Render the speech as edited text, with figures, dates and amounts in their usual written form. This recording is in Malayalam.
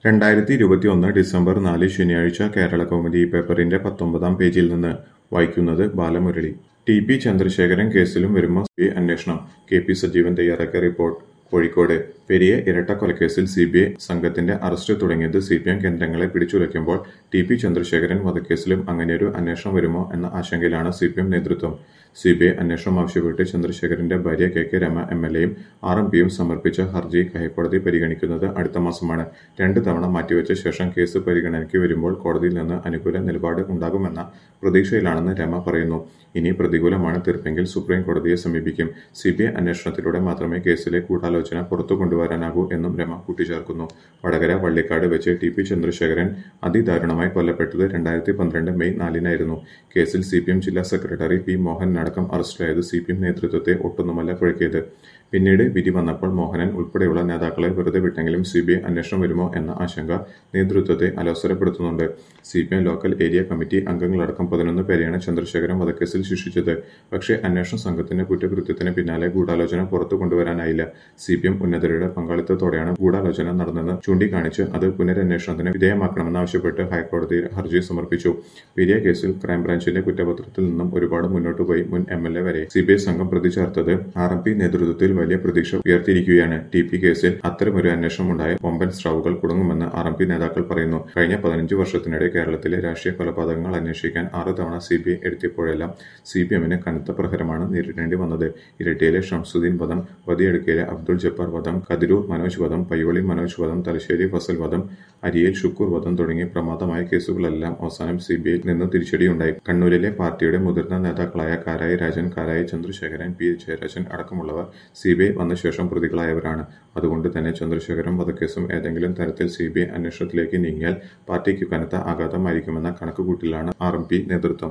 2021 ഡിസംബർ 4 ശനിയാഴ്ച കേരളകൗമുദി പേപ്പറിന്റെ 19-ാം പേജിൽ നിന്ന് വായിക്കുന്നത് ബാലമുരളി. ടി.പി. ചന്ദ്രശേഖരൻ കേസിലും വരുമോ സിബിഐ അന്വേഷണം? കെ.പി. സജീവൻ തയ്യാറാക്കിയ റിപ്പോർട്ട്. കോഴിക്കോട് പെരിയ ഇരട്ടക്കൊലക്കേസിൽ സിബിഐ സംഘത്തിന്റെ അറസ്റ്റ് തുടങ്ങിയത് സിപിഎം കേന്ദ്രങ്ങളെ പിടിച്ചുലയ്ക്കുമ്പോൾ ടി.പി. ചന്ദ്രശേഖരൻ വധക്കേസിലും അങ്ങനെയൊരു അന്വേഷണം വരുമോ എന്ന ആശങ്കയിലാണ് സിപിഎം നേതൃത്വം. സിബിഐ അന്വേഷണം ആവശ്യപ്പെട്ട് ചന്ദ്രശേഖരന്റെ ഭാര്യ കെ രമ എം.എൽ.എയും ആർ.എം.പിയും സമർപ്പിച്ച ഹർജി ഹൈക്കോടതി പരിഗണിക്കുന്നത് അടുത്ത മാസമാണ്. 2 തവണ മാറ്റിവെച്ച ശേഷം കേസ് പരിഗണനയ്ക്ക് വരുമ്പോൾ കോടതിയിൽ നിന്ന് അനുകൂല നിലപാട് ഉണ്ടാകുമെന്ന പ്രതീക്ഷയിലാണെന്ന് രമ പറയുന്നു. ഇനി പ്രതികൂലമാണ് തീർപ്പെങ്കിൽ സുപ്രീം കോടതിയെ സമീപിക്കും. സിബിഐ അന്വേഷണത്തിലൂടെ മാത്രമേ കേസിലെ ഗൂഢാലോചന പുറത്തു കൊണ്ടുവരാനാകൂ എന്നും രമ കൂട്ടിച്ചേർക്കുന്നു. വടകര വള്ളിക്കാട് വെച്ച് ടി.പി. ചന്ദ്രശേഖരൻ അതിദാരുണമായി കൊല്ലപ്പെട്ടത് 2012 മെയ് 4-നായിരുന്നു. കേസിൽ സിപിഎം ജില്ലാ സെക്രട്ടറി പി മോഹൻ അടക്കം അറസ്റ്റിലായത് സിപിഎം നേതൃത്വത്തെ ഒട്ടൊന്നുമല്ല കുഴക്കിയത്. പിന്നീട് വിധി വന്നപ്പോൾ മോഹനൻ ഉൾപ്പെടെയുള്ള നേതാക്കളെ വെറുതെ വിട്ടെങ്കിലും സിബിഐ അന്വേഷണം വരുമോ എന്ന ആശങ്ക നേതൃത്വത്തെ അലോസരപ്പെടുത്തുന്നുണ്ട്. സിപിഎം ലോക്കൽ ഏരിയ കമ്മിറ്റി അംഗങ്ങളടക്കം 11 പേരെയാണ് ചന്ദ്രശേഖരൻ വധക്കേസിൽ ശിക്ഷിച്ചത്. പക്ഷേ അന്വേഷണ സംഘത്തിന്റെ കുറ്റകൃത്യത്തിന് പിന്നാലെ ഗൂഢാലോചന പുറത്തു കൊണ്ടുവരാനായില്ല. സിപിഎം ഉന്നതരുടെ പങ്കാളിത്തത്തോടെയാണ് ഗൂഢാലോചന നടന്നെന്ന് ചൂണ്ടിക്കാണിച്ച് അത് പുനരന്വേഷണത്തിന് വിധേയമാക്കണമെന്നാവശ്യപ്പെട്ട് ഹൈക്കോടതിയിൽ ഹർജി സമർപ്പിച്ചു. പെരിയ കേസിൽ ക്രൈംബ്രാഞ്ചിന്റെ കുറ്റപത്രത്തിൽ നിന്നും ഒരുപാട് മുന്നോട്ടുപോയി മുൻ എം.എൽ.എ വരെ സിബിഐ സംഘം പ്രതി ചേർത്തത് ആർ.എം.പി. നേതൃത്വത്തിൽ വലിയ പ്രതീക്ഷ ഉയർത്തിയിരിക്കുകയാണ്. ടി.പി. കേസിൽ അത്തരമൊരു അന്വേഷണം ഉണ്ടായ വമ്പൻ സ്രവുകൾ കുടുങ്ങുമെന്ന് ആർ.എം.പി. നേതാക്കൾ പറയുന്നു. കഴിഞ്ഞ 15 വർഷത്തിനിടെ കേരളത്തിലെ രാഷ്ട്രീയ കൊലപാതകങ്ങൾ അന്വേഷിക്കാൻ 6 തവണ സിബിഐ എത്തിയപ്പോഴെല്ലാം സിപിഎമ്മിന് കനത്ത പ്രഹരമാണ് നേരിടേണ്ടി വന്നത്. ഇരിട്ടിയിലെ ഷംസുദ്ദീൻ വധം, വതിയടുക്കയിലെ അബ്ദുൾ ജബ്ബാർ വധം, കതിരൂർ മനോജ് വധം, പയ്യോളി മനോജ് വധം, തലശ്ശേരി ഫസൽ വധം, അരിയിൽ ഷുക്കൂർ വധം തുടങ്ങി പ്രമാദമായ കേസുകളെല്ലാം അവസാനം സിബിഐയിൽ നിന്ന് തിരിച്ചടിയുണ്ടായി. കണ്ണൂരിലെ പാർട്ടിയുടെ മുതിർന്ന നേതാക്കളായ കാരായി രാജൻ, കാരായി ചന്ദ്രശേഖരൻ, പി ജയരാജൻ അടക്കമുള്ളവർ സിബിഐ വന്ന ശേഷം പ്രതികളായവരാണ്. അതുകൊണ്ട് തന്നെ ചന്ദ്രശേഖരൻ വധക്കേസും ഏതെങ്കിലും തരത്തിൽ സിബിഐ അന്വേഷണത്തിലേക്ക് നീങ്ങിയാൽ പാർട്ടിക്ക് കനത്ത ആഘാതമായിരിക്കുമെന്ന കണക്കുകൂട്ടലിലാണ് ആർ.എം.പി. നേതൃത്വം.